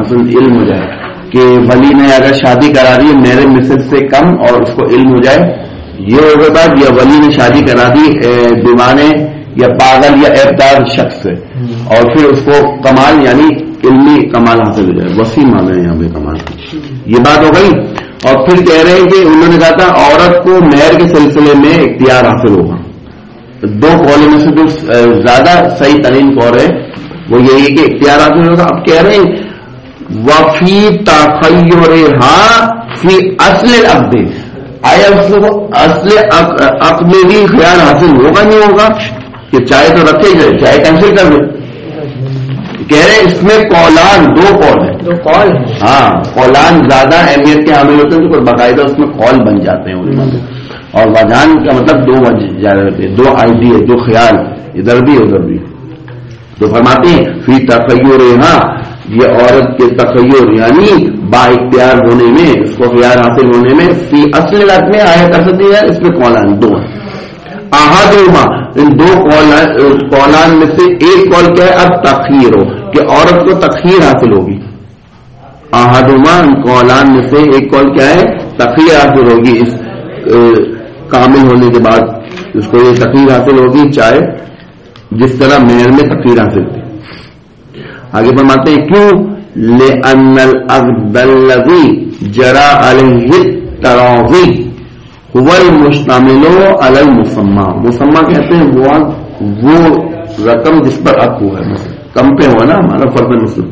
مثلا علم ہو جائے کہ ولی نے اگر شادی کرا دی میرے مثل سے کم اور اس کو علم ہو جائے، یہ ہوگا بات، یا ولی نے شادی کرا دی دیوانے یا پاگل یا ایبدار شخص سے اور پھر اس کو کمال یعنی علمی کمال حاصل ہو جائے، وسیع مانا ہے یہاں پہ کمال کی، یہ بات ہو گئی. اور پھر کہہ رہے ہیں کہ انہوں نے کہا تھا عورت کو مہر کے سلسلے میں اختیار حاصل ہوگا. دو قول میں سے جو زیادہ صحیح ترین قول ہے وہ یہی ہے کہ اختیار حاصل ہوگا. اب کہہ رہے ہیں وفی تخیرہا فی اصل العقد، آیا اس کو اصل عقد میں بھی خیال حاصل ہوگا نہیں ہوگا کہ چاہے تو رکھے جائے چاہے کینسل کر دے. کہہ رہے اس میں قولان، دو قول ہیں. ہاں قولان زیادہ اہمیت کے حامل ہوتے ہیں تو باقاعدہ اس میں قول بن جاتے ہیں. اور وجہان کا مطلب دو وجہ ہوتے ہیں، دو آئیڈیا، دو خیال، ادھر بھی ادھر بھی. تو فرماتے ہیں فی تخیرہا، یہ عورت کے تخیر یعنی با اختیار ہونے میں، اس کو خیال حاصل ہونے میں، فی اصل العقد میں آیا کر سکتی ہے. اس میں قولان دو ہیں. احدہما، ان دو قولان میں سے ایک قول کیا ہے اب تخیر ہو کہ عورت کو تخیر حاصل ہوگی. احدہما، ان قولان میں سے ایک قول کیا ہے تخیر حاصل ہوگی، اس کامل ہونے کے بعد اس کو یہ تخیر حاصل ہوگی چاہے جس طرح مہر میں تخیر حاصل تھی. آگے فرماتے ہیں کیوں؟ لأن العقد الذی جرى علیہ التراضی هو المشتمل علی المسمى. مسمى کہتے ہیں وہ رقم جس پر عقد ہوا ہے، کم پہ ہوا نا ہمارا فرض مسلم.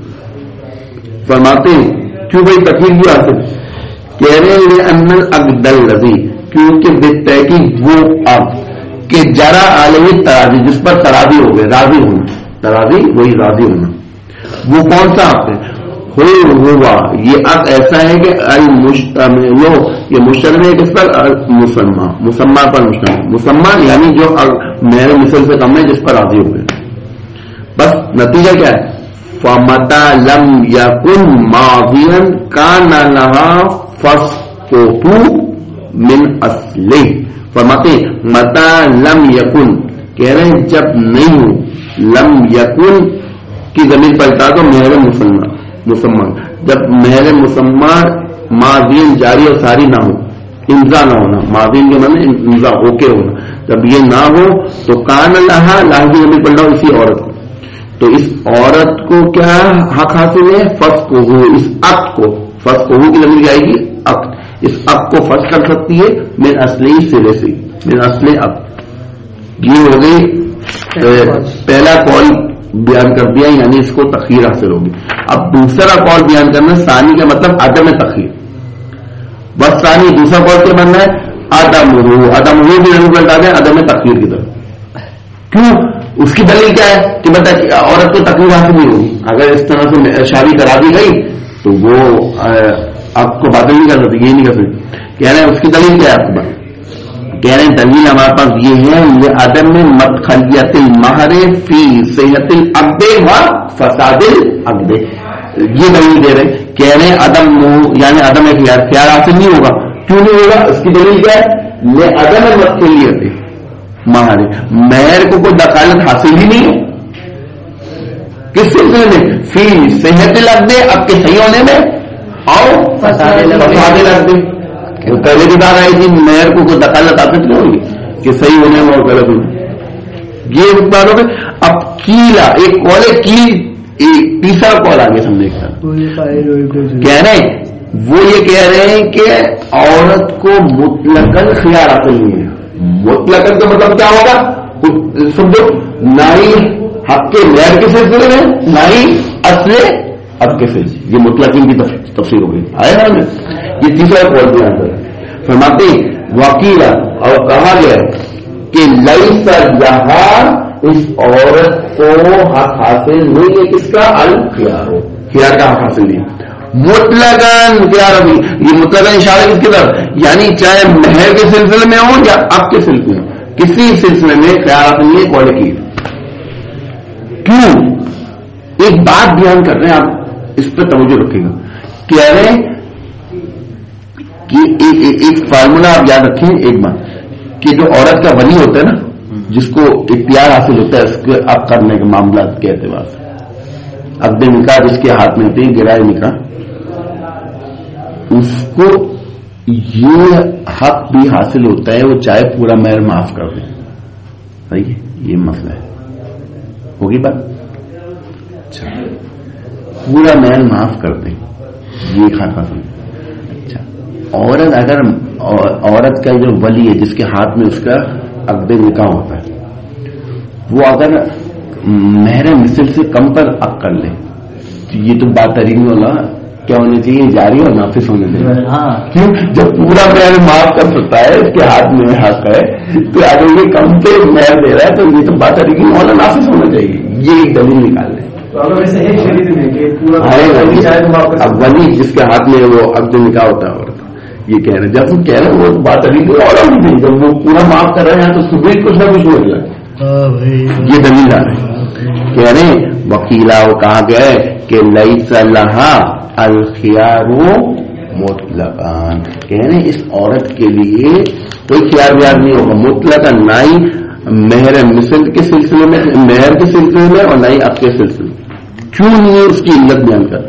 فرماتے ہیں کیوں بھائی تخیر کیوں حاصل؟ کہہ رہے ہیں لأن العقد الذی، کیونکہ بالتحقیق وہ عقد کہ جرى علیہ التراضی جس پر تراضی ہو گئے، راضی ہونا، تراضی وہی راضی ہونا. وہ کون سا عقد ہے؟ ہوا یہ عقد ایسا ہے کہ المشتمل، یہ مشتمل ہے کس پر؟ مسمى پر مشتمل. مسمى یعنی جو میرے مثل سے کم ہے جس پر راضی ہو گئے. بس نتیجہ کیا ہے؟ فمتى لم يكن ماضيا كان لها فسقه من اصله. فرماتے متى لم يكن، کہہ رہے ہیں جب نہیں ہو، لم يكن کی ضمیر پلٹا تو مہر مسمى، جب مہر مسمى ماضین جاری اور ساری نہ ہو، امضا نہ ہونا، ماضین کے معنی امضا ہو کے ہونا، جب یہ نہ ہو تو کان لہا، لاہ کی ضمیر پلٹا اسی عورت کو، تو اس عورت کو کیا حق حاصل ہے؟ فسقہ، اس عقد کو، فسقہ کی ضمیر کیا آئے گی؟ عقد، اس عقد کو فسخ کر سکتی ہے من اصلی سرے سے، من اصل عقد. یہ ہو گئی پہلا قول بیان کر دیا، یعنی اس کو تخیر حاصل ہوگی. اب دوسرا قول بیان کرنا، ثانی کا مطلب عدم تخیر. بس ثانی دوسرا قول کیا بننا ہے؟ عدم ہو بھی نہیں بلٹا دیں عدم تخیر کی طرف. کیوں؟ اس کی دلیل کیا ہے کہ بتا عورت کو تخیر حاصل نہیں ہوگی. اگر اس طرح سے شادی کرا دی گئی تو وہ آپ کو باطل نہیں کر سکتے، یہ نہیں کر سکتے. کہہ رہے ہیں اس کی دلیل کیا ہے آپ کے پاس؟ کہہ رہے ہیں دلیل ہمارے پاس یہ ہے، یہ عدم مدخلیت المہر فی صحت العقد و فساد العقد. یہ دلیل دے رہے ہیں. کہہ رہے ہیں عدم یعنی عدم اختیار، خیال حاصل نہیں ہوگا. کیوں نہیں ہوگا؟ اس کی دلیل کیا ہے؟ یہ عدم مدخلیت مہر، مہر کو کوئی دخالت حاصل ہی نہیں ہے کس سلسلے میں؟ فی صحت العقد، عقد کے صحیح ہونے میں، اور فساد العقد. پہلے کی بات آئی تھی مہر کو کوئی دخالت حاصل نہیں ہوگی کہ صحیح ہونے میں اور غلط ہونے. یہ بات ہو گئی. اب کیلا ایک قول ہے، کی تیسرا قول آگے سمجھے کہہ رہے ہیں، وہ یہ کہہ رہے ہیں کہ عورت کو مطلقاً خیال حاصل نہیں ہے. مطلقاً کا مطلب کیا ہوگا؟ سمجھو، نہ ہی حق کے مہر کے سلسلے میں، نہ ہی اصل اب کے سلسلے. یہ مطلقاً کی تفسیر ہو گئی. آیا نا یہ تیسرا قول بیان کر فرماتے وکیلا، اور کہا گیا کہ لیس لہا، اس عورت کو حق حاصل نہیں ہے کس کا؟ الخیار، خیار کا حق حاصل نہیں. مطلقاً خیار ہوگی، یہ مطلقاً اشارہ کس کی طرف؟ یعنی چاہے مہر کے سلسلے میں ہو یا اب کے سلسلے میں، کسی سلسلے میں خیار حاصل نہیں ہے. قول کی کیوں؟ ایک بات بیان کر رہے ہیں، آپ اس پہ توجہ رکھے گا. کہہ رہے ہیں کہ ایک فارمولا آپ یاد رکھیں ایک بات، کہ جو عورت کا ولی ہوتا ہے نا، جس کو اختیار حاصل ہوتا ہے اس کے اب کرنے کے معاملات کے اعتبار سے، عقد نکاح جس کے ہاتھ میں ہوتی ہے گرائے نکاح، اس کو یہ حق بھی حاصل ہوتا ہے وہ چاہے پورا مہر معاف کر دیں. صحیح ہے، یہ مسئلہ ہے. ہوگی بات؟ اچھا، پورا مہر معاف کر دیں یہ خاصا سمجھ. اچھا، عورت اگر عورت کا جو ولی ہے جس کے ہاتھ میں اس کا عقد نکاح ہوتا ہے، وہ اگر مہر مثل سے کم پر عقد کر لے تو یہ تو بات ترین والا کیا ہونے چاہیے، جاری اور نافذ ہونے چاہیے. کیوں؟ جب پورا مہر معاف کر سکتا ہے، اس کے ہاتھ میں حق ہے، تو اگر یہ کم پہ مہر دے رہا ہے تو یہ تو بات ترین والا نافذ ہونا چاہیے. یہ ایک دلیل نکال لیں. اب ولی جس کے ہاتھ میں وہ عقد نکاح ہوتا ہے عورت، یہ کہہ رہے ہیں جب وہ کہہ رہے ہیں وہ بات ابھی اور نہیں، جب وہ پورا معاف کر رہے ہیں تو صبح کچھ نہ کچھ ہو گیا. یہ دلیل آ رہے ہیں. کہہ رہے ہیں وکیلا وہ کہا گیا ہے کہ لیس لہا الخیار مطلقاً، کہہ رہے ہیں اس عورت کے لیے کوئی خیار بیار نہیں ہوگا مطلقاً، نہ ہی مہر مثل کے سلسلے میں، مہر کے سلسلے میں، اور نہ ہی عقد کے سلسلے میں. کیوں نہیں ہے اس کی علت بیان کر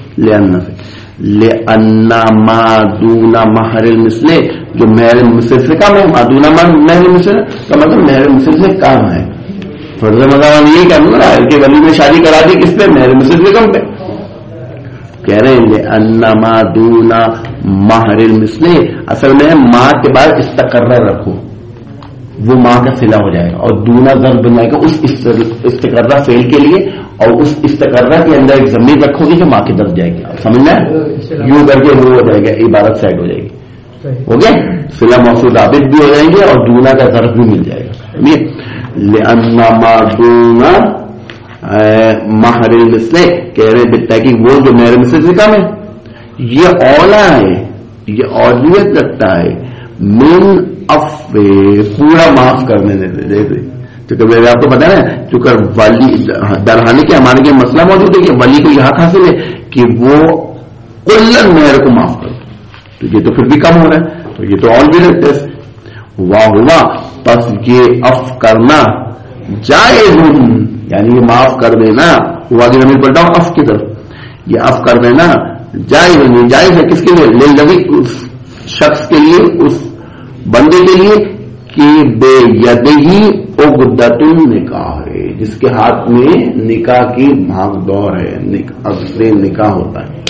لأن ما دون مہر المثل، جو مہر مثل سے کم ہے، ما دون مہر المثل کا مطلب مہر مثل سے کم ہے. فرض مذہب یہی کہنا ہے کہ ولی نے شادی کرا دی کس پہ؟ مہر مثل سے کم پہ. کہہ رہے ہیں لأن ما دون مہر المثل، اصل میں ماں کے بعد استقرار رکھو، وہ ماں کا صلہ ہو جائے گا، اور دونا ضرب بن جائے گا اس استقرہ فعل کے لیے، اور اس استقرہ کے اندر ایک ضمیر رکھو گی جو ماں کے درد جائے گی. سمجھنا ہے؟ یوں کر کے وہ ہو جائے گا، عبارت سائڈ ہو جائے گی. ہو گیا؟ صلہ موصول رابط بھی ہو جائیں گے اور دونا کا ضرب بھی مل جائے گا. لأن ما دون مہر المثل، کہہ رہے بالتحقیق وہ جو مہر مثل سے کم ہے یہ اولا ہے، یہ اولیت رکھتا ہے من پورا معاف کرنے دیتے. چونکہ آپ کو پتا ہے چونکہ ولی درہانے کے ہمارے یہ مسئلہ موجود ہے کہ ولی کو یہاں حاصل ہے کہ وہ کلن مہر کو معاف کر، تو یہ تو پھر بھی کم ہو رہا ہے، تو یہ تو اور بھی رکھتے ہیں. واہ ہوا پس یہ اف کرنا جائز، یعنی یہ معاف کر دینا، ہوا کی زمین پلٹا ہوں اف کی طرف، یہ اف کر دینا جائز نہیں، جائز ہے کس کے لیے؟ للذی، اس شخص کے لیے، اس بندے کے لیے کہ بے یدہی عقدۃ النکاح ہے، جس کے ہاتھ میں نکاح کی بھاگ دوڑ ہے، عقد نکاح ہوتا ہے،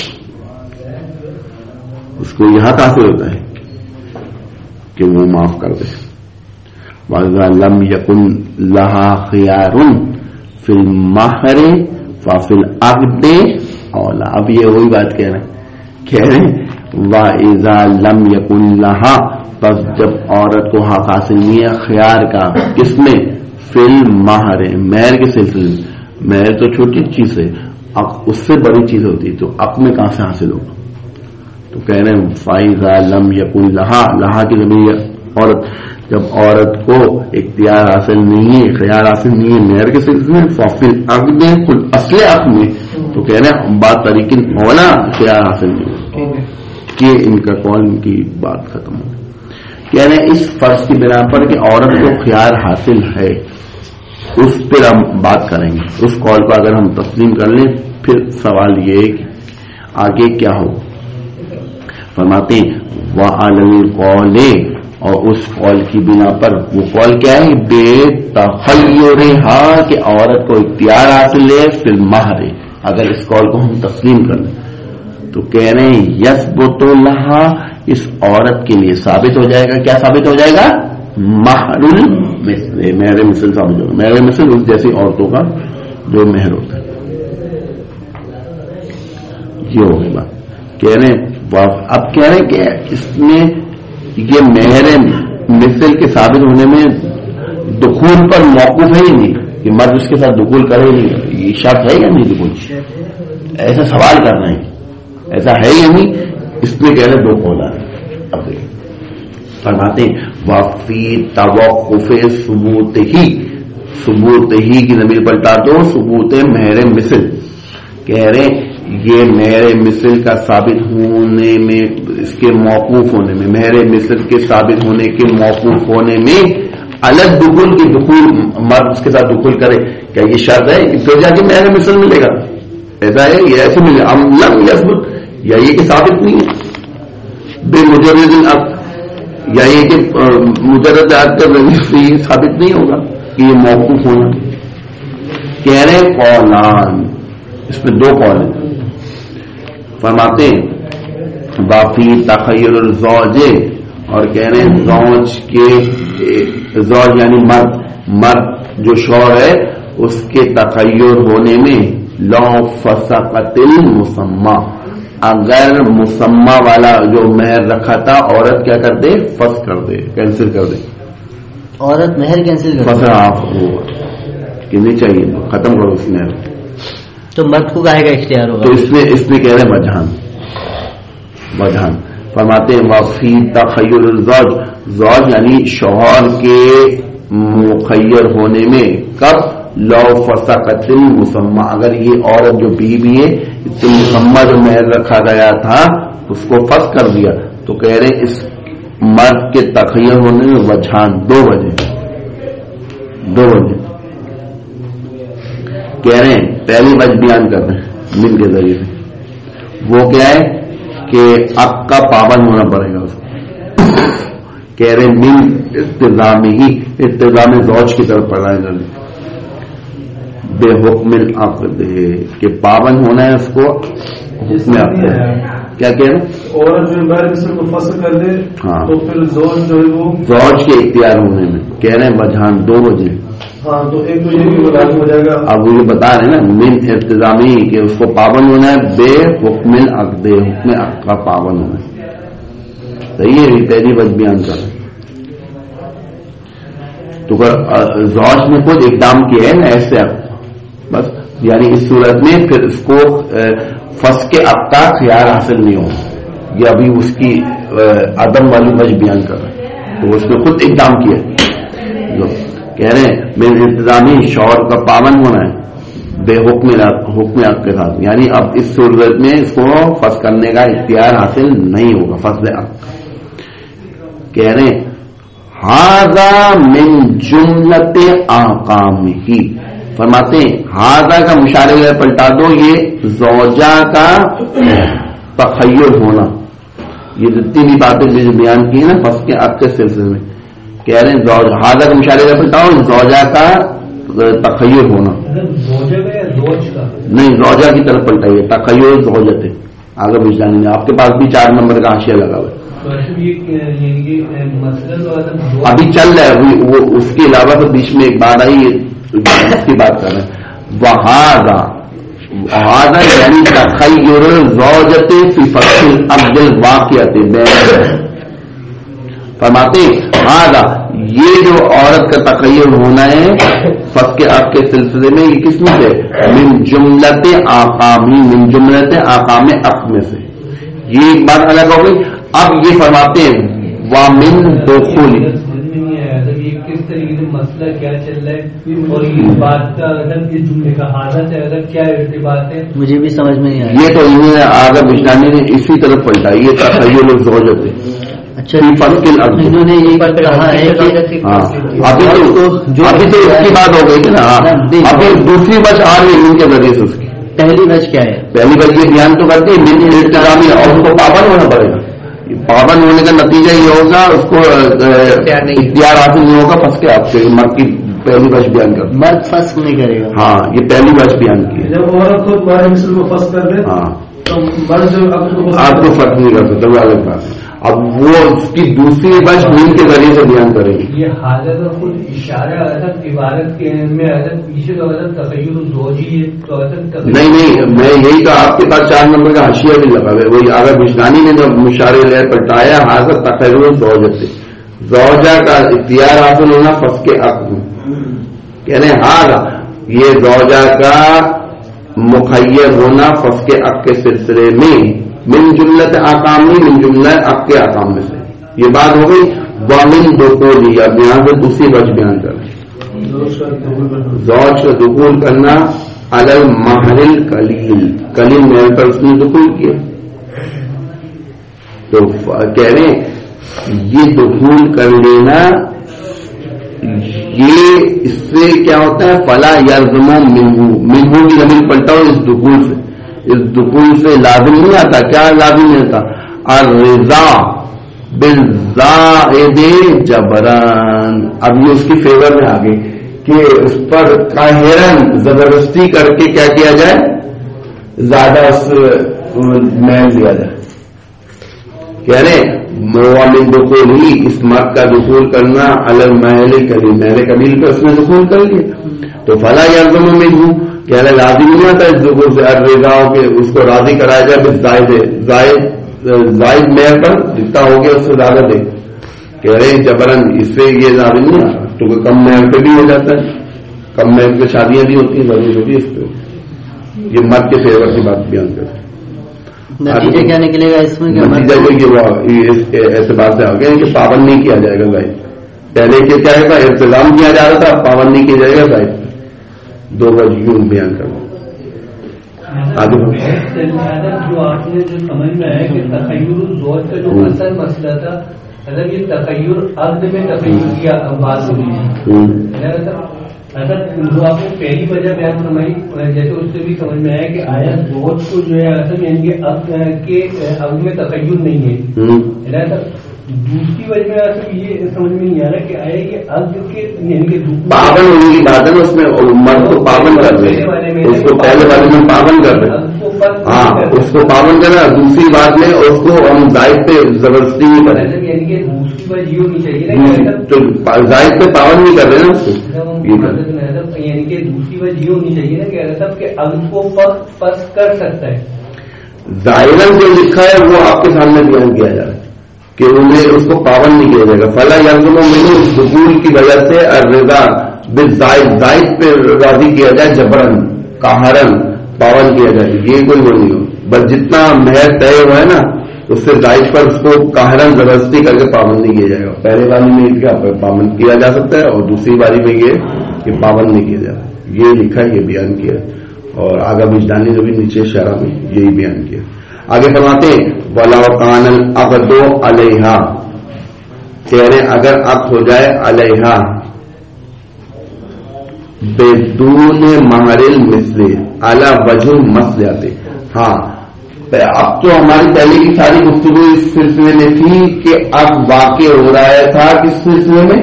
اس کو یہاں حاصل ہوتا ہے کہ وہ معاف کر دے. وَإِذَا لَمْ يَكُنْ لَهَا خِيَارٌ فِي الْمَهْرِ فَفِي الْعَقْدِ أَوْلَىٰ. اب یہ وہی بات کہہ رہے ہیں وَإِذَا لَمْ يَكُنْ لَهَا، بس جب عورت کو حق حاصل نہیں ہے خیار کا، کس میں؟ فی المہر، مہر کے سلسلے میں. مہر تو چھوٹی چیز ہے، اس سے بڑی چیز ہوتی ہے، تو عقد میں کہاں سے حاصل ہوگا؟ تو کہہ رہے ہیں فَإِذَا لَمْ يَكُنْ لَهَا، لہا کی ضمیر عورت، جب عورت کو اختیار حاصل نہیں ہے، خیار حاصل نہیں ہے مہر کے سلسلے میں، فَفِي الْعَقْدِ، اصل عقد میں، تو کہہ رہے ہیں بات طریق اولا خیار حاصل نہیں کہ ان کا قول کی بات ختم ہو. کہہ رہے ہیں اس فرض کی بنا پر کہ عورت کو خیار حاصل ہے، اس پر ہم بات کریں گے. اس قول کو اگر ہم تسلیم کر لیں پھر سوال یہ ہے کہ آگے کیا ہو. فرماتے ہیں وَعَلَى الْقَوْلِ، اور اس قول کی بنا پر، وہ قول کیا ہے؟ بے تخیرہا، کہ عورت کو اختیار حاصل ہے فی المہر. اگر اس قول کو ہم تسلیم کر لیں تو کہہ رہے ہیں یثبت لہا، اس عورت کے لیے ثابت ہو جائے گا. کیا ثابت ہو جائے گا؟ مہر المثل، مہر مثل ثابت ہوگا. مہر مثل اس جیسی عورتوں کا جو مہر ہوتا ہے. یہ ہوگی بات. کہہ رہے ہیں اب کہہ رہے ہیں کہ اس میں یہ مہر مثل کے ثابت ہونے میں دخول پر موقوف ہے ہی نہیں کہ مرد اس کے ساتھ دخول کرے ہی نہیں، یہ شرط ہے یا نہیں دخول؟ ایسا سوال کرنا ہے، ایسا ہے یا نہیں؟ اس میں کہہ رہے دو قول آ رہے. اب دیکھیں فرماتے ہیں وفی توقف ثبوت ہی کی ضمیر پلٹا دو ثبوت مہر مثل. کہہ رہے یہ مہر مثل کا ثابت ہونے میں، اس کے موقوف ہونے میں، مہر مثل کے ثابت ہونے کے موقوف ہونے میں الگ دخول کی، دخول مرد اس کے ساتھ دخول کرے، کیا یہ شرط ہے کہ پھر جا کے مہر مثل ملے گا؟ ایسا ہے یہ ایسے ملے لم یثبت، یا یہ کہ ثابت نہیں ہے بے مجرد العقد، یا یہ کہ مجرد عقد کا ضمیر سے یہ ثابت نہیں ہوگا کہ یہ موقوف ہونا. کہہ رہے قولان، اس میں دو قول ہیں. فرماتے ہیں باقی تخیر الزوج، اور کہہ رہے ہیں زوج کے زوج یعنی مرد جو شوہر ہے اس کے تخیر ہونے میں لو فسقت المسمى، اگر مسمى والا جو مہر رکھا تھا عورت کیا کر دے؟ فسخ کر دے، کینسل کر دے. عورت مہر کینسل کر دے، فسخ کہ نہیں چاہیے ختم کرو اس مہر. تو مرد کو کہے گا اختیار ہوگا. تو اس میں کہہ رہے ہیں وجہان. فرماتے ہیں وفی تخیر الزوج، زوج یعنی شوہر کے مخیر ہونے میں کب؟ لو فسقت المسمى، اگر یہ عورت جو بیوی ہے اس سے مسمى جو مہر رکھا گیا تھا اس کو فسخ کر دیا، تو کہہ رہے ہیں اس مرد کے تخیر ہونے میں وجہان، دو وجہ کہہ رہے ہیں. پہلی وجہ بیان کر رہے ہیں من کے ذریعے سے، وہ کیا ہے کہ اب کا پابند ہونا پڑے گا اس کو. کہہ رہے من التزام زوج کی طرف پڑھا ہے بے حکم العقد، کہ پابند ہونا ہے اس کو حکم عقد. کیا کہہ رہے؟ عورت جو کسی کو فسخ کر دے ہاں تو پھر زوج جو ہے وہ زوج کے اختیار ہونے میں. کہہ رہے ہیں وجہان، دو وجہ. ہاں تو ایک تو یہ بھی لازم ہو جائے گا. اب وہ یہ بتا رہے ہیں نا من التزامی کہ اس کو پابند ہونا ہے بے حکم العقد، حکم عقد کا پابند ہونا ہے. صحیح ہے، پہلی وجہ بیان کر رہے ہیں. تو زوج نے خود اقدام کیا ہے نا ایسے بس، یعنی اس صورت میں پھر اس کو فسخ عقد کا خیال حاصل نہیں ہوگا. یہ ابھی اس کی عدم والی وجہ بیان کر رہے ہیں. تو اس نے خود اقدام کیا. کہہ رہے ہیں میرے انتظامی شوہر کا پابند ہونا ہے بے حکم عقد کے ساتھ، یعنی اب اس صورت میں اس کو فسخ کرنے کا اختیار حاصل نہیں ہوگا فسخ عقد. کہہ رہے ہیں ھذا من جملۃ احکامہ، فرماتے ہیں ھذا کا مشارے میں پلٹا دو، یہ زوجہ کا تخیر ہونا. یہ جتنی بھی باتیں جو بیان کی ہیں نا فسخ عقد کے سلسلے میں، کہہ رہے ہیں ھذا کا مشارے میں پلٹاؤ زوجہ کا تخیر ہونا. نہیں، زوجہ کی طرف پلٹائیے، تخیر زوجت ہے آگے بھی جانیں گے. آپ کے پاس بھی 4 نمبر کا حاشیہ لگا ہوا ہے ابھی چل رہا ہے وہ. اس کے علاوہ تو بیچ میں ایک بات آئی اس کی بات کر رہے ہیں. وہذا یعنی تخیر زوجت فی فسخ العقد الواقعۃ بین، فرماتے ہذا یہ جو عورت کا تخیر ہونا ہے فسخ عقد کے سلسلے میں، یہ کس میں سے؟ من جملۃ احکامی، من جملۃ احکام عقد میں سے. یہ ایک بات الگ ہو گئی. اب یہ فرماتے ہیں وامن دخول، کس طریقے سے مسئلہ کیا چل رہا ہے اور یہ بات کا اگر اس جملے کا حالت ہے اگر کیا ارتباط ہے مجھے بھی سمجھ میں نہیں آیا. یہ تو انہوں نے آگے بجانی نے اسی طرف پلٹا. یہ تخیر الزوجت ہے. اچھا، انہوں نے یہ کہا ہے کہ ابھی تو اس کی بات ہو گئی تھی نا. ابھی دوسری وجہ آ رہی ہے ان کے ذریعے سے. اس کی پہلی وجہ کیا ہے؟ پہلی وجہ یہ بیان تو کرتی ہے من التزامی، اور اس کو پابند ہونا پڑے گا. پابند ہونے کا نتیجہ یہ ہوگا اس کو اختیار حاصل نہیں ہوگا فسخ عقد سے. مرد کی پہلی وجہ بیان کر، مرد فسخ نہیں کرے گا. ہاں یہ پہلی وجہ بیان کی. جب عورت خود باہر مثل کو فسخ کر دے ہاں تو مرد جو آپ کو فرق نہیں کر سکتا، وہ الگ بات ہے. اب وہ اس کی دوسری وجہ من کے ذریعے سے بیان کرے گی. یہ حالت اور خود اشارہ ادب عبارت کے میں ادب پیچھے تو ادب تخیر الزوجی ہے تو ادب نہیں، میں یہی کہا آپ کے پاس 4 نمبر کا حاشیہ بھی لگا ہے. وہی آگے بجدانی نے جو مشارے لے پلٹایا حاضر تخیر الزوجت سے، زوجہ کا اختیار حاصل ہونا فسخ عقد میں. کہہ رہے ہیں ہاں یہ زوجہ کا مخیر ہونا فسخ عقد کے سلسلے میں من جملت احکامی، من جملہ عقد کے احکام میں سے. یہ بات ہو گئی. ومن دخول، یا یہاں سے دوسری وجہ بیان کر رہے ہیں زوج کا دخول کرنا علی المہر القلیل، قلیل مہر پر اس نے دخول کیا. تو کہہ رہے ہیں یہ دخول کر لینا یہ اس سے کیا ہوتا ہے؟ فلا یلزم منہ کی زمین پلٹاؤ اس دخول سے، اس دخول سے لازم نہیں آتا. کیا لازم نہیں آتا؟ الرضا بالزائد جبران. اب یہ اس کی فیور میں آگے کہ اس پر قاہرن زبردستی کر کے کیا کیا جائے، زیادہ اس محل دیا جائے. کہہ رہے من دخول ہی، اس مرد کا دخول کرنا المحل کبھی محل قبیل پہ اس نے دخول کر لیا تو فلا یلزم منہ، کہہ رہے لازم نہیں آتا اس دخول سے الرضا کے اس کو راضی کرایا جائے زائد محل پر جتنا ہو گیا اس سے زیادہ دے. کہہ رہے جبرن اس سے یہ لازم نہیں آتا تو کم محل پہ بھی ہو جاتا ہے. کم محل پہ شادیاں بھی ہوتی ہیں، ضروری ہوتی ہے اس پہ. یہ مرد کے فیور کی بات بیان کرتے ہیں. نتیجہ کیا نکلے گا اس میں؟ نتیجہ ایسے بات سے آگے کہ پابند نہیں کیا جائے گا زائد. پہلے کیا ہے انتظام کیا جا رہا تھا، پابند نہیں کیا جائے گا زائد. دو وجہ بیان کرنا. آگے جو آپ نے جو سمجھ میں آیا کہ تخیر الزوج کا جو اصل مسئلہ تھا، اگر یہ تخیر عقد میں تخیر کی بات ہو رہی ہے، اگر جو آپ نے پہلی وجہ بیان فرمائی جیسے اس سے بھی سمجھ میں آیا کہ آیا زوج کو جو ہے اصل یعنی کہ عقد میں تخیر نہیں ہے. دوسری وجہ اصل یہ سمجھ میں نہیں آ رہا کہ آیا یہ عقد کے یعنی کہ پابند ہونے کی بات ہے نا، اس میں مرد کو پابند کر رہے ہیں، اس کو پہلے والے میں پابند کر رہے ہیں. ہاں اس کو پابند کرنا. دوسری بات میں اس کو ہم زائد پہ زبردستی نہیں کریں، یعنی کہ دوسری وجہ یہ ہونی چاہیے تو زائد پہ پابند نہیں کر رہے نا اس کو. یعنی کہ دوسری وجہ یہ ہونی چاہیے نا کہ صاحب کہ عقد کو فسخ کر سکتا ہے. ظاہراً جو لکھا ہے وہ آپ کے سامنے بیان کیا جا رہا ہے کہ انہیں اس کو پابند نہیں کیا جائے گا. فلا یلزم منہ دخول کی وجہ سے الرضا بالزائد، زائد پہ راضی کیا جائے جبرن قہرن پابند کیا جائے. یہ کوئی وہ نہیں ہو، بس جتنا مہر طے ہوا ہے نا اس سے زائد پر اس کو قہرن زبردستی کر کے پابند نہیں کیا جائے گا. پہلے باری میں کیا پابند کیا جا سکتا ہے اور دوسری باری میں یہ کہ پابند نہیں کیا جائے. یہ لکھا ہے، یہ بیان کیا اور آگا وجدانی جو بھی نیچے شرح میں یہی بیان کیا. آگے فرماتے وَلَوْ كَانَ الْعَقْدُ عَلَيْهَا، کہہ رہے اگر عقد ہو جائے علیہا بدون مہر المثل علی وجہ المصلحت. ہاں اب تو ہماری پہلے کی ساری گفتگو اس سلسلے میں تھی کہ اب واقع ہو رہا تھا کس سلسلے میں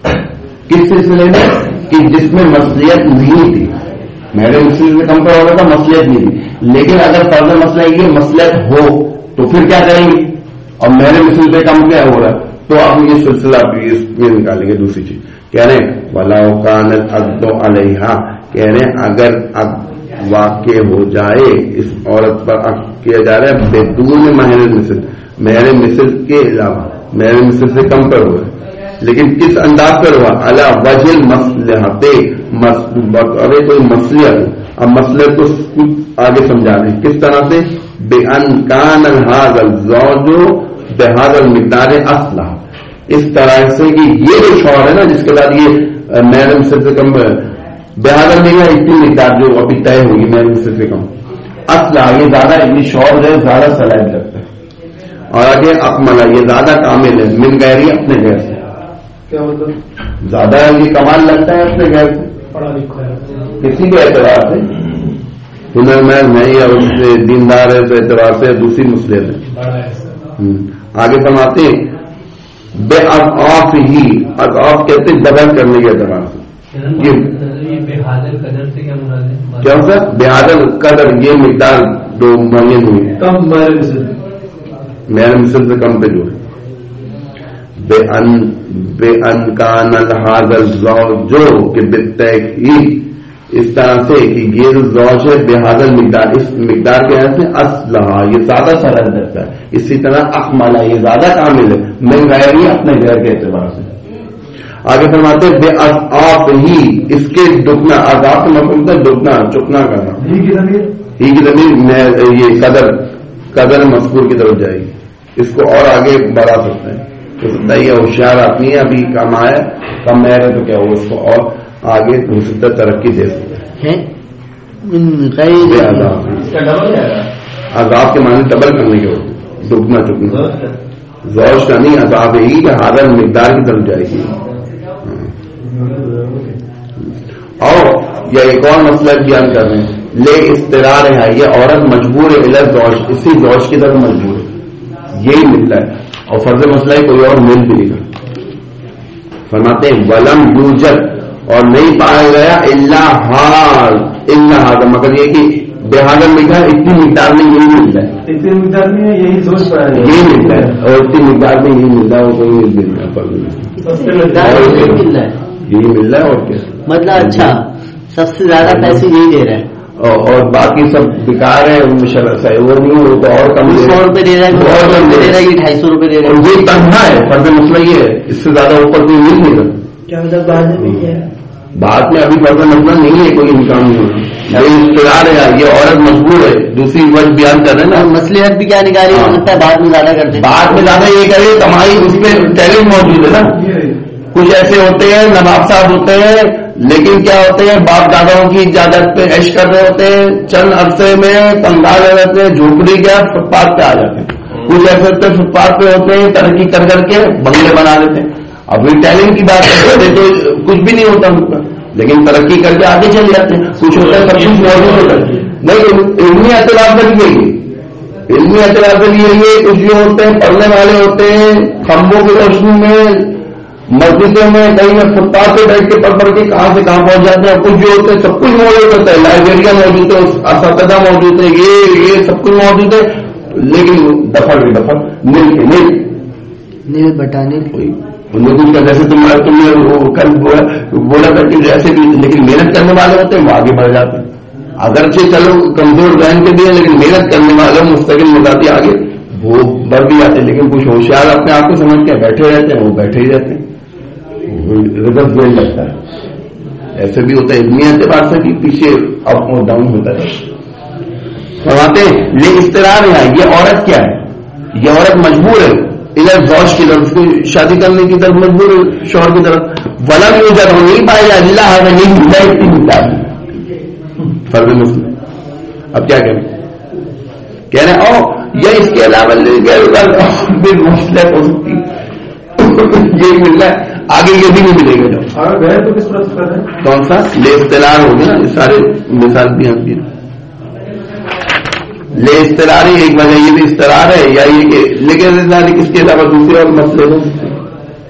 کہ جس میں مصلحت نہیں تھی. میرے مسئلے سے کم پر ہو رہا تھا، مصلحت نہیں تھی. لیکن اگر فرض مسئلہ یہ مصلحت ہو تو پھر کیا کریں گے؟ اور میرے مسئلے سے کم کیا ہو رہا ہے تو اب یہ سلسلہ اس میں نکالیں گے. دوسری چیز کہہ رہے ہیں وَلَوْ كَانَ الْعَقْدُ عَلَيْهَا، کہہ رہے ہیں اگر واقع ہو جائے اس عورت پر عقد کیا جا رہا ہے بدون مہر المثل، مہر مثل کے علاوہ، مہر مثل سے کم پر ہوا ہے لیکن کس انداز پر ہوا؟ علی وجہ المصلحت، ارے کوئی مصلحت. اب مصلحت کو آگے سمجھا رہے ہیں کس طرح سے بِأَنْ كَانَ هَذَا الزَّوْجُ بِهَذَا الْمِقْدَارِ أَصْلَحَ، اس طرح سے کہ یہ جو شوہر ہے نا جس کے بعد یہ مہر مثل سے کم بہذا نہیں ہے، اتنی مقدار جو ابھی طے ہوگی مہر مثل سے کم اصلح، یہ زیادہ اتنی شوہر ہے زیادہ صلاحیت رکھتا ہے. اور آگے اکملہ، یہ زیادہ کامل ہے من غیری، اپنے غیر سے. کیا مطلب؟ زیادہ یہ کمال لگتا ہے اپنے غیر سے، پڑھا لکھا ہے کسی کے اعتبار سے ہنر مند نہیں ہے، اس سے دیندار ہے تو اعتبار سے دوسری مصلحت ہے. آگے فرماتے ہیں بے اضعاف ہی، اضعاف کہتے ہیں ڈبل کرنے کے اعتبار سے. یہ بحادر قدر سے کیا مراد ہے؟ کیا سر؟ بحادر قدر یہ مقدار جو معین ہوئی کم مہر مثل، مہر مثل سے کم پہ جو ہے بے ان کان هذا الزوج کہ بالتحقیق اس طرح سے کہ یہ جو زوج ہے بهذا المقدار، اس مقدار کے حد سے اصلح، یہ زیادہ سرد رہتا ہے. اسی طرح اکملہ، یہ زیادہ کامل ہے من غیری، اپنے غیر کے اعتبار سے. آگے فرماتے ہیں بے اضعاف ہی، اس کے دگنا، اضعاف کا مطلب ہے دگنا چکنا کرنا. ہی کی ضمیر یہ قدر مذکور کی طرف جائے گی، اس کو اور آگے بڑھا سکتے ہیں. تو سکتا ہے یہ ہوشیار آدمی ہے، ابھی کم آیا کم مہر ہے تو کیا ہو اس کو اور آگے ہو سکتا ہے ترقی دے سکتا ہے. عذاب کے معنی ڈبل کرنے کے ہوتے، دگنا چکنا. زوج کا نہیں، عذاب ہی کہ حاضر مقدار کی طرف جائے گی. اور یا ایک اور مسئلہ بیان کر رہے ہیں لے استرار ہے، یہ عورت مجبور ہے الی زوج، اسی زوج کی طرف مجبور ہے، یہی ملتا ہے، اور فرض مسئلہ ہے کوئی اور مل بھی نہیں گا. فرماتے ہیں ولم یوجد، اور نہیں پایا گیا الا حال، مگر یہ کہ بہادر لکھا اتنی مقدار میں یہی ملتا ہے، اتنی مقدار میں یہی سوچ پایا ہے، یہی ملتا ہے، اور اتنی مقدار میں یہی ملتا ہے، وہ کوئی مل رہا ہے، یہی مل رہا ہے. اور کیا مطلب اچھا سب سے زیادہ پیسے یہی دے رہے ہیں، اور باقی سب بیکار ہے، وہ نہیں ہو تو اور کم 100 روپے دے رہا ہے، 100 روپے دے رہا ہے، 250 روپے دے رہا ہے. یہ تنہا ہے. فرض مسئلہ یہ ہے، اس سے زیادہ اوپر کوئی مل نہیں رہا. کیا مطلب بعد میں ابھی فرض مسئلہ نہیں ہے، کوئی امکان نہیں ہوگا. یہ اختیار ہے، یہ عورت مجبور ہے. دوسری وجہ بیان کر رہے ہیں نا، مصلحت بھی کیا نکالی ہو سکتا ہے، بعد میں زیادہ کرتے ہیں، بعد میں زیادہ یہ کرے کمائی، اس میں ٹیلنٹ موجود ہے نا. کچھ ایسے ہوتے ہیں نواب صاحب ہوتے ہیں، لیکن کیا ہوتے ہیں باپ داداؤں کی اجازت پہ عیش کر رہے ہوتے ہیں، چند عرصے میں تنگا رہے ہوتے ہیں، جھوپڑی کیا فٹ پاتھ پہ آ جاتے ہیں. کچھ ایسے ہوتے ہیں فٹ پاتھ پہ ہوتے ہیں، ترقی کر کر کے بنگلے بنا لیتے ہیں. ابھی ٹیلنٹ کی بات کرتے تو کچھ بھی نہیں ہوتا ان کا، لیکن ترقی کر کے آگے چل جاتے ہیں. کچھ ہوتا ہے سب کچھ موجود ہوتا ہے. نہیں علمی اعتبار سے بھی یہی، علمی اعتبار سے بھی یہی ہے. کچھ جو ہوتے ہیں پڑھنے والے ہوتے ہیں، کھمبوں کی روشنی میں مسجدوں میں کہیں میں فٹ پاتھ پہ بیٹھ کے پڑھ کے کہاں سے کہاں پہنچ جاتے ہیں. کچھ جو ہوتے ہیں سب کچھ موجود ہوتا ہے، لائبریریاں موجود ہے، اساتذہ موجود ہے، یہ سب کچھ موجود ہے، لیکن دفعہ مل کے نہیں بٹانے جیسے تم نے کل بولا تھا کہ ایسے بھی، لیکن محنت کرنے والے ہوتے ہیں وہ آگے بڑھ جاتے ہیں. اگرچہ چلو کمزور ذہن کے بھی ہیں، لیکن محنت کرنے والے مستقل مزاجی آگے وہ بڑھ بھی جاتے ہیں. لیکن کچھ ہوشیار اپنے آپ کو سمجھ کے بیٹھے رہتے ہیں، وہ بیٹھے ہی رہتے ہیں، رزلٹ دین لگتا ہے. ایسے بھی ہوتا ہے، علمی اعتبار سے بھی پیچھے اپ اور ڈاؤن ہوتا ہے. فرماتے ہیں لے استرار ہے، یہ عورت کیا ہے، یہ عورت مجبور ہے زوج کی طرف، اس کو شادی کرنے کی طرف مجبور ہے شوہر کی طرف. ولم یوجد، نہیں پایا اللہ نہیں ملتا اتنی مقدار. فرض مسلم اب کیا کریں، کہہ رہے ہیں او یا اس کے علاوہ مسئلہ ہو سکتی یہ مل رہا ہے، آگے یہ بھی نہیں ملے گا. جو تو کس طرح کر رہے ہیں، کون سا لے استلار ہو گیا نا، سارے مثال بھی آتی ہے. لے استراری ایک وجہ یہ بھی استرار ہے، یا یہ کہ لیکن اس کے علاوہ دوسرے اور مسئلے ہو سکتے ہیں.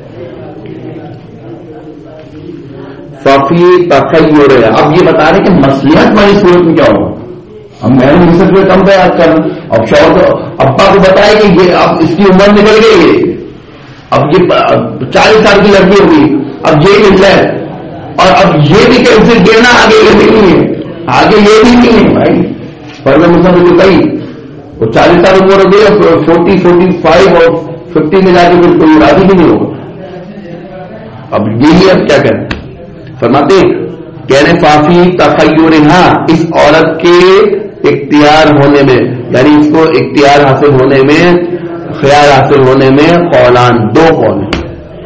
ففی تخیر ہے، اب یہ بتا رہے کہ مصلحت والی صورت میں کیا ہوگا. اب میں نے مصر میں کم پہ یاد کرنا، اب شوہر کو ابا کو بتایا کہ یہ اب اس کی عمر نکل گئی ہے، اب یہ 40 سال کی لڑکی ہوگی، اب یہ مل جائے، اور اب یہ بھی کہ اسے دینا آگے یہ بھی نہیں ہے، آگے یہ بھی نہیں ہے بھائی. فرض مسلم جو کہی وہ 40 سال عمر ہو گئی، 40 45 اور 50 میں جا کے پھر کوئی راضی بھی نہیں ہوگا. اب یہی اب کیا کریں، فرماتے کہنے فافی تخیر، ہاں اس عورت کے اختیار ہونے میں، یعنی اس کو اختیار حاصل ہونے میں، خیال حاصل ہونے میں قولان، دو قول ہیں.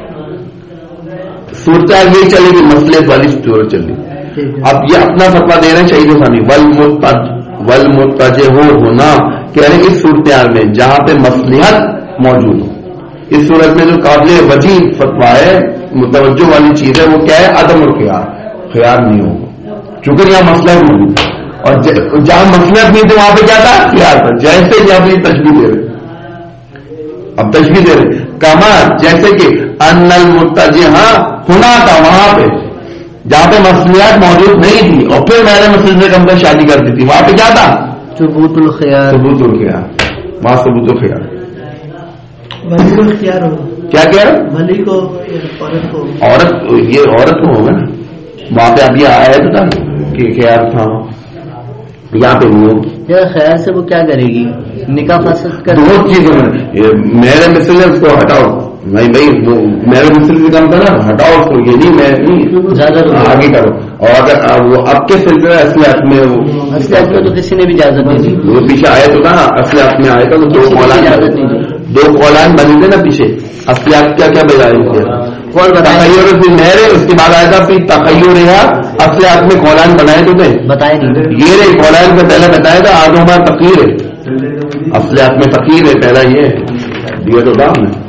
صورتحال یہ چلے گی مصلحت والی صورت چلی. اب یہ اپنا فتویٰ دے رہے ہیں شہید ثانی والمتجہ ہونا، کہہ رہے اس صورتحال میں جہاں پہ مصلحت موجود ہو، اس صورت میں جو قابل وجیح فتویٰ ہے، متوجہ والی چیز ہے، وہ کیا ہے عدم الخیار، خیار نہیں ہوگا چونکہ یہاں مصلحت موجود ہے. اور جہاں مصلحت نہیں تھی وہاں پہ کیا تھا خیار تھا. جیسے یہاں پہ تشبیہ دے رہے، اب تشبیہ دے رہے کما جیسے کہ ان المتجہ ہونا تھا، وہاں پہ جہاں پہ مصلحت موجود نہیں تھی اور پھر میں نے مسلم سے کم پر شادی کر دی تھی، وہاں پہ کیا تھا ثبوت الخیار، ثبوت الخیار، وہاں ثبوت الخیار. ولی کو اختیار ہوگا، کیا کہہ رہا ولی کو عورت کو، عورت یہ عورت کو ہوگا نا، وہاں پہ اب یہ آیا تو تھا کہ خیال تھا، یہاں پہ وہ خیال سے وہ کیا کرے گی، نکاح فاسد کر دو چیزیں. میرے مثل ہے اس کو ہٹاؤ، نہیں بھائی میرے مثل سے کم تھا نا، ہٹاؤ اس کو، یہ نہیں میں زیادہ آگے کرو. اور اگر وہ اب کے سلسلہ اصلیت میں تو کسی نے بھی اجازت نہیں دی، وہ پیچھے آیا تو تھا نا، اصلیت میں آیا تھا تو دو قولان بنے تھے نا پیچھے. اصلیت کیا کیا بجائے تخیر میرے، اس کے بعد آیا تھا پھر تخیر ہے، اصلیت میں قولان بنائے تو تھے، بتائے نہیں یہ رہے قولان سے پہلے بتایا تھا، آج ہمارا تقیر ہے، اصلیت میں تقیر ہے پہلا یہ دیا تو دام ہے.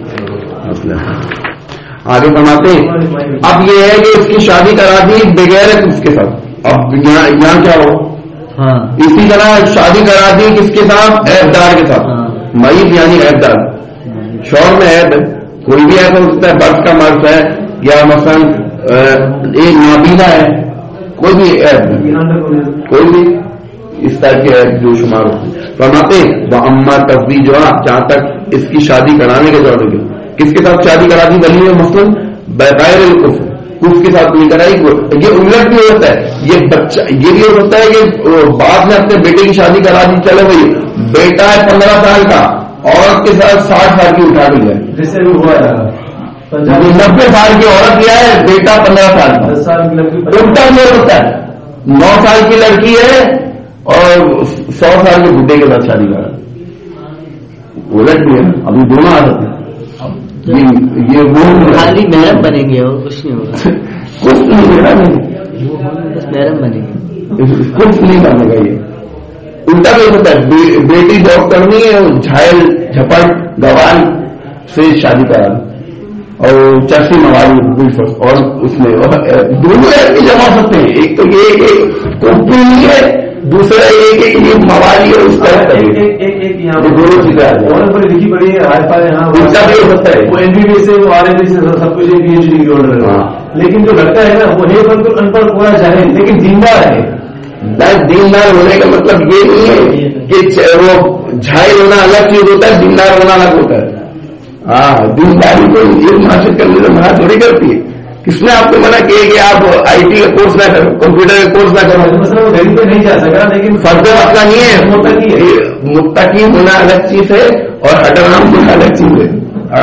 آگے فرماتے ہیں اب یہ ہے کہ اس کی شادی کرا دی بغیر اس کے ساتھ. اب یہاں کیا ہو ہاں اسی طرح شادی کرا دی کس کے ساتھ؟ عیب دار کے ساتھ. معیب یعنی عیب دار. شوہر میں عیب ہے، کوئی بھی عیب ہو سکتا ہے، برف کا مرض ہے یا مثلا ایک نابینا ہے، کوئی بھی عیب، کوئی بھی اس طرح کے عیب جو شمار ہوتے ہیں. فرماتے وہ اما تفویض جو جہاں تک اس کی شادی کرانے کے دور میں کس کے ساتھ شادی کرا دی ولی میں مثلاً بغیر الکفر، کفر کے ساتھ نہیں کرائی. یہ الٹ بھی ہوتا ہے، یہ بچہ یہ بھی ہو سکتا ہے کہ باپ نے اپنے بیٹے کی شادی کرا دی، چلو بھائی بیٹا ہے 15 سال کا، عورت کے ساتھ 60 سال کی اٹھا لی ہے، جیسے بھی ہوا ہے 90 سال کی عورت کیا ہے، بیٹا 15 سال کا. 10 سال کی لڑکی الٹا یہ ہوتا ہے 9 سال کی لڑکی ہے اور 100 سال کے بڈھے کے ساتھ شادی کرا. الٹ بھی ہے، ابھی دونوں آ سکتے ہیں. یہ وہ خالی محرم بنیں گے اور کچھ نہیں ہوگا. کچھ نہیں میرا نہیں، بس محرم بنیں گے، کچھ نہیں کرنے کا. یہ الٹا بھی ہوتا ہے، بیٹی جاب کرنی ہے، جھائل جھپٹ گوال سے شادی کرا اور چرسی مواد اور اس میں دونوں ایسے جمع ہو سکتے ہیں. ایک تو یہ کوپی نہیں ہے، دوسرا یہ کہ یہ موالی ہے اس طرح دونوں چیزیں لکھی پڑی ہے ہائی فائی. الٹا بھی ہو سکتا ہے، وہ MBBS سے وہ RMB سے سب کچھ PhD کی آرڈر ہے، لیکن جو لڑکا ہے نا وہ ہے بالکل ان پڑھ پورا چاہے لیکن دیندار ہے. دیندار ہونے کا مطلب یہ نہیں ہے کہ وہ جھائل ہونا الگ چیز ہوتا ہے، دیندار ہونا الگ ہوتا ہے. ہاں دینداری کو علم حاصل کرنے سے منع تھوڑی کرتی ہے. کس نے آپ کو منع کیا کہ آپ IT کا کورس نہ کرو، کمپیوٹر کا کورس نہ کرو؟ مثلا وہ دہلی پہ نہیں جا سکا لیکن فرض مسئلہ نہیں ہے. متقی ہونا الگ چیز ہے اور حرام ہونا الگ چیز ہے.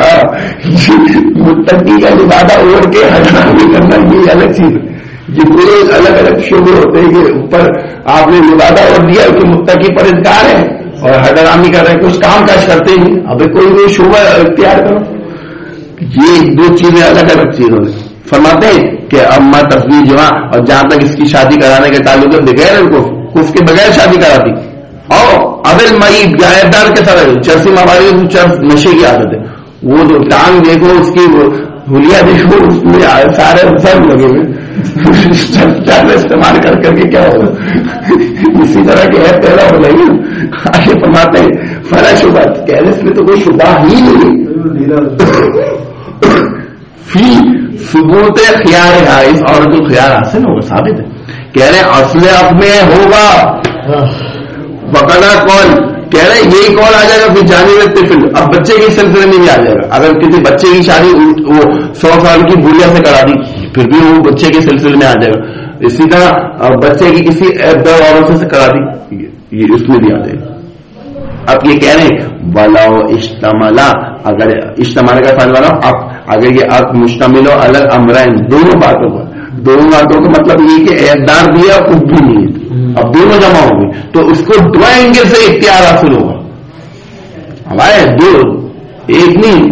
متقی کا لبادہ اوڑھ کے حرام بھی کرنا یہ الگ چیز ہے. یہ پورے الگ الگ شعبے ہوتے ہیں کہ اوپر آپ نے لبادہ اوڑھ دیا کہ متقی پرہیزگار ہے اور حرام کر رہے ہیں، کچھ کام کاج کرتے ہیں. ابھی کوئی شعبہ اختیار کرو. یہ دو چیزیں الگ الگ چیزوں میں. فرماتے ہیں کہ اما تفویض جمع اور جہاں تک اس کی شادی کرانے کے تعلق ہے بغیر کفر کے بغیر شادی کرا دی. اور ابل معیب غائب دار کے ساتھ چرسی مواد چرس نشے کی عادت ہے. وہ جو ٹانگ دیکھو اس کی ہولیا دیکھو اس میں سارے سب لگے ہوئے چرس استعمال کر کر کے کیا ہوگا. اسی طرح کے ہے پیدا ہو گئی. آگے فرماتے ہیں فلا شبہ کہ اس میں تو کوئی شبہ ہی نہیں فی ثبوت خیار ہے. اس عورت کو خیار حاصل ہوگا، ثابت ہے. کہہ رہے اصل اب میں ہوگا بقدر کون، کہہ رہے یہی کون آ جائے گا پھر جانب طفل. اب بچے کے سلسلے میں بھی آ جائے گا. اگر کسی بچے کی شادی وہ 100 سال کی بڑھیا سے کرا دی پھر بھی وہ بچے کے سلسلے میں آ جائے گا. اسی طرح بچے کی کسی عیبدار عورت سے کرا دی یہ اس میں بھی آ جائے گا. اب یہ کہہ رہے ہیں ولاؤ اشتملا، اگر اشتمال کا فائدہ والا اگر یہ اب مشتمل ہو الگ امرین دونوں باتوں پر، دونوں باتوں کا مطلب یہ کہ عیبدار بھی ہے اور بھی نہیں ہے، اب دونوں جمع ہوں گے تو اس کو دو اینگل سے اختیار حاصل ہوگا. ہمارے دو ایک نہیں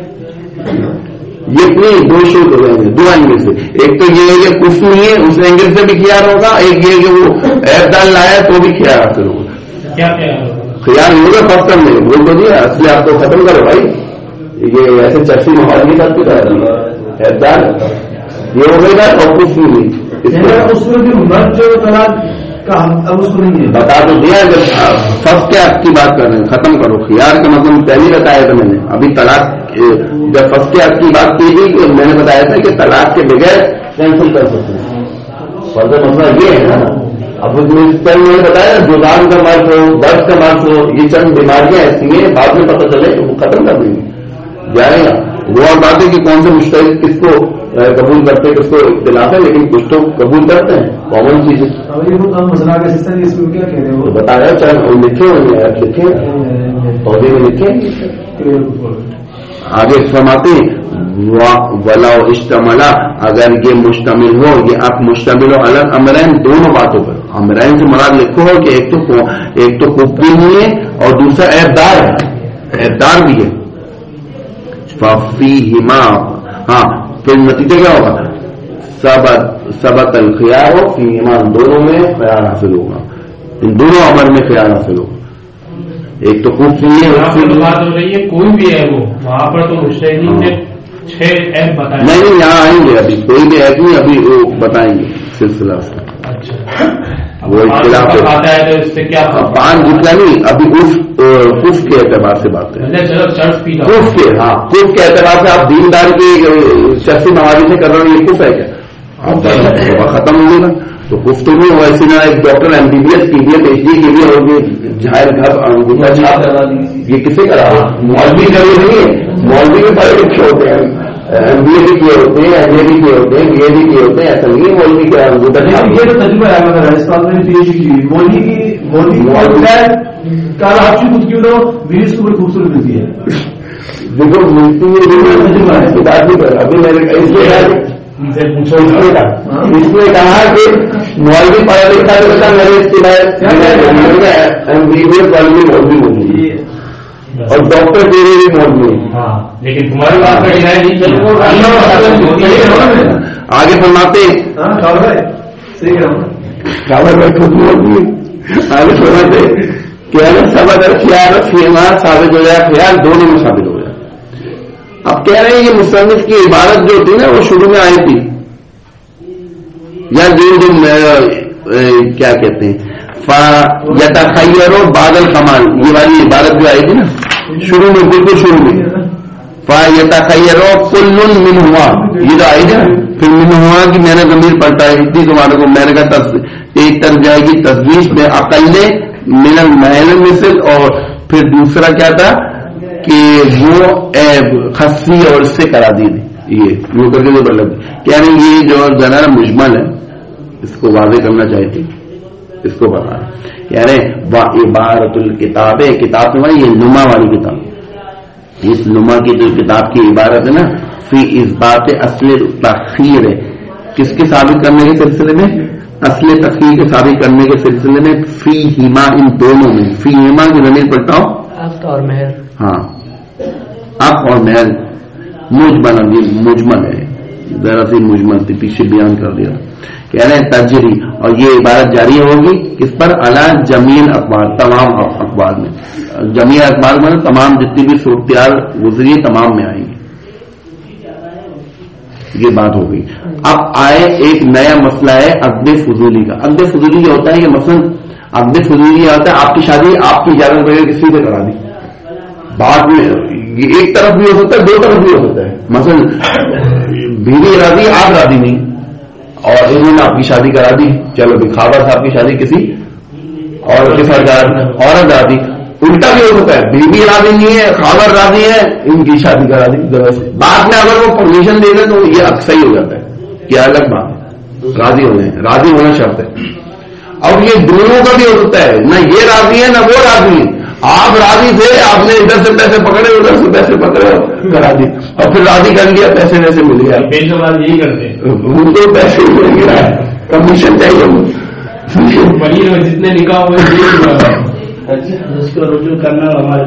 یہ نہیں دو شوٹ ہو جائیں گے دو اینگل سے. ایک تو یہ ہے کہ کچھ نہیں ہے اس اینگل سے بھی خیال ہوگا، ایک یہ کہ وہ عیبدار لایا تو بھی خیال حاصل ہوگا. کیا خیال ہوگا فرق کر لیں بول تو نہیں اصلی آپ کو ختم کرو بھائی. یہ ایسے چرسی ماحول کے ساتھ عیبدار یہ ہو گئی اور کچھ نہیں. اس میں بھی مرد جو طلاق کا اب اس کو نہیں ہے بتا تو دیا. جب فرض کے حق کی بات کر رہے ہیں ختم کرو. خیار کا مطلب پہلے بتایا تھا میں نے. ابھی طلاق جب فرض کے حق کی بات کی گئی کہ میں نے بتایا تھا کہ طلاق کے بغیر کینسل کر سکتے ہیں. فرض مسئلہ یہ ہے نا. اب میں نے بتایا زبان کا مرض ہو، درد کا مرض ہو، یہ چند بیماریاں ایسی ہیں بعد میں پتہ چلے وہ ختم کر دیں گے جائے گا. وہ اور بات ہے کہ کون سے مشترک کس کو قبول کرتے کس کو اختلاف ہے، لیکن کچھ تو قبول کرتے ہیں کامن چیز ہے. مسئلہ کا سسٹم اس میں کیا کہہ رہے ہیں وہ بتایا چاہے لکھے لکھے پودے میں لکھے. آگے فرماتے ولاؤ اشتملا اگر یہ مشتمل ہو، یہ آپ مشتمل ہو الگ امرین دونوں باتوں پر. امرین سے مراد لکھو ہو کہ ایک تو کفر نہیں ہے اور دوسرا عیبدار ہے، عیبدار بھی ہے. فیہما ہاں پھر نتیجہ کیا ہوگا سبت الخیار ہو فیہما دونوں میں خیال حاصل ہوگا. ان دونوں امر میں خیال حاصل ہوگا. ایک تو خوب سنیے بات ہو رہی ہے کوئی بھی ہے وہ وہاں پر تو مشتہدین نے 6 ایپ بتائے. نہیں یہاں آئیں گے ابھی کوئی بھی ایپ نہیں ابھی وہ بتائیں گے سلسلہ. اچھا وہ اختلاف آتا ہے تو اس سے کیا پان گٹلا نہیں، ابھی کف کے اعتبار سے بات کریں، کف کے، ہاں کف کے اعتبار سے آپ دیندار کی شخصی نمازی سے کر رہے ہیں، یہ کف ہے کیا؟ آپ ختم ہو گا تو کف تو نہیں ہوا. اسی طرح ایک ڈاکٹر MBBS PhD کے لیے اور جھائر گھر انگوٹھا چھاپ یہ کسے کرا؟ مولوی ضروری نہیں ہے، مولوی بھی بڑے لکھے ہوتے ہیں، MBA بھی کیے ہوتے ہیں، MA بھی کیے ہوتے ہیں، BA بھی کیے ہوتے ہیں، ایسا نہیں ہے مولوی کیا انگوٹھا چھاپ. یہ تو تجربہ ہے میرا راجستھان میں PhD کی مولوی کل آپ کی خود کیوں نہ میری اس کو بڑی خوبصورت ملتی ہے. دیکھو ملتی ہے ابھی میرے اس نے کہا کہ مولوی پڑھا لکھا تو بتا میرے اس کے MBBS والی مولوی ہوگی اور ڈاکٹر کے لیے بھی مولوی، لیکن تمہاری بات آگے فرماتے آگے فرماتے کہ اگر سب اگر خیال فیمار ثابت ہو جائے، خیال دونوں میں ثابت ہو جائے. اب کہہ رہے ہیں یہ مصنف کی عبارت جو ہوتی نا وہ شروع میں آئی تھی یا کیا کہتے ہیں یتخیروا بعد الکمال، یہ والی عبارت جو آئی تھی نا شروع میں، بالکل شروع میں یتخیروا کل منہما، یہ جو آئی تھی نا پھر منہما کی میں نے ضمیر پڑھتا ہے اتنی زمانوں کو، میں نے کہا ایک طرف جائے گی تجویز میں اقل من المحل مثل، اور پھر دوسرا کیا تھا کہ وہ خصی اور اس سے کرا دی یہ یوں کر کے جو مطلب کیا نہیں، یہ جو ذرا مجمل ہے اس کو واضح کرنا چاہیے، اس کو بتا کہہ رہے عبارت الکتاب، کتاب سے یہ نما والی کتاب، اس نما کی جو کتاب کی عبارت ہے نا فی اثبات اصل تخیر ہے، کس کے ثابت کرنے کے سلسلے میں؟ اصل تخیر کے ثابت کرنے کے سلسلے میں، فی ہما ان دونوں میں، فی ہما کی ضمیر پڑھتا ہوں اور مہر، ہاں اب اور محل مجمل ہے، ذرا سی مجمل تھی پیچھے بیان کر دیا. کہہ رہے ہیں تجری، اور یہ عبارت جاری ہوگی کس پر؟ علی جمیع اخبار، تمام اخبار میں، جمیع اخبار میں تمام جتنی بھی صورتحال گزری تمام میں آئیں گی. یہ بات ہو گئی. اب آئے ایک نیا مسئلہ ہے عقد فضولی کا. عقد فضولی یہ ہوتا ہے کہ مثلا عقد فضولی یہ ہوتا ہے آپ کی شادی آپ کی اجازت بغیر کسی سے کرا دی، بعد میں یہ ایک طرف بھی ہو سکتا ہے، دو طرف بھی ہو سکتا ہے. مثلا بیوی راضی آپ راضی نہیں اور انہوں نے آپ کی شادی کرا دی، چلو خاور صاحب کی شادی کسی اور عورت راضی. الٹا بھی ہو سکتا ہے بیوی راضی نہیں ہے خاور راضی ہے ان کی شادی کرا دی، بعد میں اگر وہ پرمیشن دے دیں تو یہ صحیح ہو جاتا ہے، کیا الگ بات ہے، راضی ہو جائیں، راضی ہونا شرط ہے. اور یہ دونوں کا بھی ہو سکتا ہے، نہ یہ راضی ہے نہ وہ راضی ہے، آپ راضی تھے آپ نے ادھر سے پیسے پکڑے ادھر سے پیسے پکڑے کرا دی اور پھر راضی کر لیا، پیسے ویسے مل گیا، یہی کرتے ہیں ان کو پیسے مل گیا، کمیشن چاہیے جتنے نکاح ہوئے اس کو رجوع کرنا ہمارے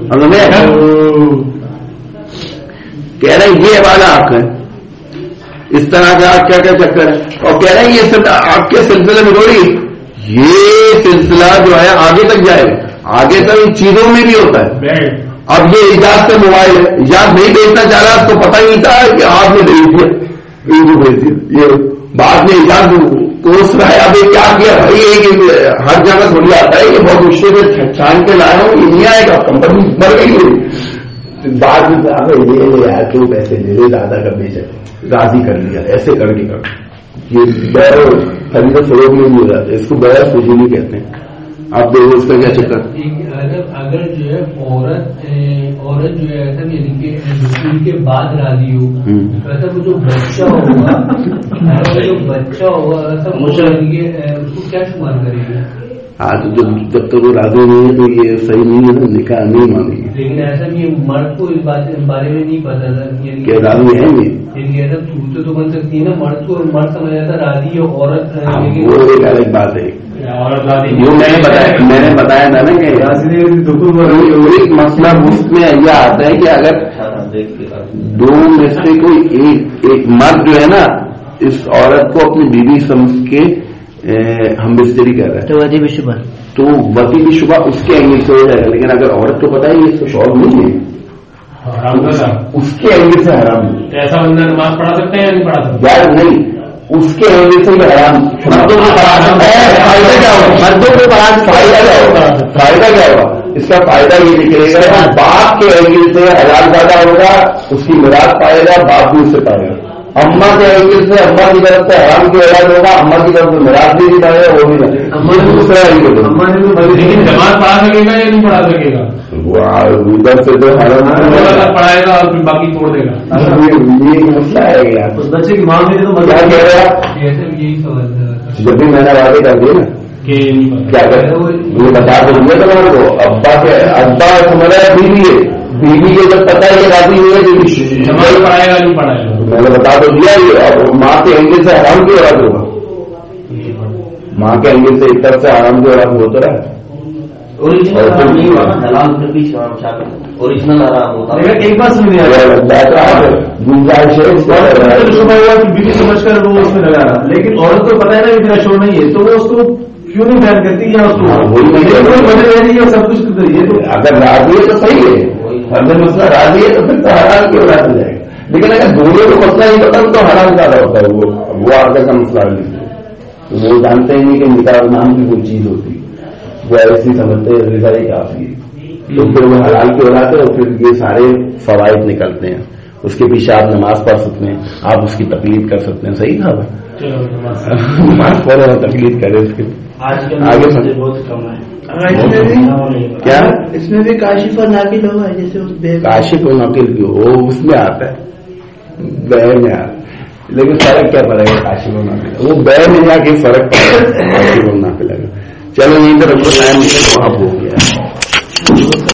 کہہ رہے ہیں یہ والا آپ ہے اس طرح کا کیا کیا چکر ہے. اور کہہ رہے ہیں یہ آپ کے سلسلے میں تھوڑی، یہ سلسلہ جو ہے آگے تک جائے گا، آگے تک چیزوں میں بھی ہوتا ہے. اب یہ ایجاد سے موبائل ہے، ایجاد نہیں بیچنا چاہ رہا، اس کو پتہ ہی نہیں تھا کہ آپ نے بھیج دیا، ان کو بھیج دیا، یہ بعد میں ایجاد کوس رہا ہے. اب یہ کیا کیا بھائی، ہر جگہ تھوڑی آتا ہے، یہ بہت مشکل سے چھان کے لایا ہوں، یہ نہیں آئے گا، کمپنی مر گئی. بعد میں یار کیوں پیسے دے دے دادا کا بیچے راضی کر لیا، ایسے کر کے کر یہ خرید و فروغ میں نہیں ہو جاتا، اس کو بغیر فضولی کہتے ہیں. آپ دیکھو اس کا کیا چکر. اگر جو ہے عورت جو ہے ایسا یعنی کہ دوسری کے بعد راضی ہو، ایسا وہ جو بچہ ہوگا ایسا اس کو کیا شمار کرے گا؟ ہاں جب تک وہ راضی نہیں ہے تو یہ صحیح نہیں ہے نا، نکاح نہیں مانے گی. لیکن ایسا نہیں مرد کو اس بارے میں نہیں پتا تھا کہ راضی ہے یہ ایسا صورت تو بن سکتی ہے نا، مرد کو مرد سمجھ جاتا راضی ہے، عورت وہ ایک الگ بات ہے. وہ میں نے بتایا تھا نا کہ ایک مسئلہ اس میں یہ آتا ہے کہ اگر دونوں میں سے کوئی ایک مرد جو ہے نا اس عورت کو اپنی بیوی سمجھ کے ہم بستری کر رہے ہیں تو وتی بھی شبہ اس کے اینگل سے ہو جائے گا. لیکن اگر عورت کو پتا ہے یہ اس کو شوق نہیں ہے، اس کے اینگل سے حرام نہیں. ایسا بندہ نماز پڑھا سکتے ہیں یا نہیں پڑھا سکتے؟ یار نہیں، اس کے وجہ سے یہ حرام مردوں کو فائدہ کیا ہوگا؟ مردوں کو فائدہ کیا ہوگا؟ اس کا فائدہ یہ نکلے گا باپ کے اینگل سے حلال زیادہ ہوگا، اس کی مراد پائے گا، باپ بھی اس سے پائے گا. اما کے اینگل سے اما کی طرف سے حرام کی علاج ہوگا، اما کی طرف سے مراد بھی نہیں پائے گا، وہ بھی نہیں. دوسرا لیکن جماعت پڑھا سکے گا یا نہیں پڑھا سکے گا؟ ادھر سے تو حرام پڑھائے گا اور پھر باقی چھوڑ دے گا. یہ مسئلہ ہے یار. بچے کی ماں میں تو کیا کہہ رہا یہی سمجھ جب بھی میں نے وعدے کر دیے نا کیا کریں یہ بتا تو دیا تمہارے کو. ابا تمہارا بیوی ہے، بیوی کو جب پتا ہے کہ راضی ہوئی ہے جماعت پڑھائے گا نہیں پڑھائے گا. میں نے بتا تو دیا یہ. اب ماں کے اینگل سے حرام کی اولاد ہوگا، ماں کے اینگل سے ایک طرف سے حرام کی اولاد ہوتا رہا. اوریجنل حرام نہیں ہوگا، دلال پھر بھی اوریجنل حرام ہوتا ہے. ایک بات سمجھ بیوی سمجھ کر وہ اس میں لگا رہا، لیکن عورت کو پتا ہے نا کہ میرا شور نہیں ہے، تو وہ اس کو کیوں نہیں بیان کرتی یا اس کو بنے رہی ہے سب کچھ کر رہی ہے. تو اگر راضی ہے تو صحیح ہے، اگر مسئلہ راضی ہے تو پھر تو حرام کی اولاد ہو جائے گا. لیکن اگر دونوں کو مسئلہ نہیں پتا تو حرام زیادہ ہوتا ہے. وہ آگے کا مسئلہ نہیں، وہ جانتے ہی نہیں کہ نکاح نام کی کوئی چیز ہوتی، وہ ایسی سمجھتے ہیں رضا ہی کافی ہے. تو پھر وہ حلال کی اولاد ہے، اور پھر یہ سارے فوائد نکلتے ہیں. اس کے پیچھے آپ نماز پڑھ سکتے ہیں، آپ اس کی تقلید کر سکتے ہیں. صحیح تھا نماز پڑھو اور تقلید کرے اس کی. آگے بہت کم ہے. کیا اس میں بھی کاشف اور ناقل ہوگا، جیسے کاشف و نقل کی وہ اس میں آتا ہے، بے میں آتا ہے. لیکن فرق کیا پڑے گا کاشف و نقل؟ وہ بے میں جا کے فرق پڑے گا، کاشف و نقل. چلو نہیں تو رب ٹائم وہاں ہو گیا.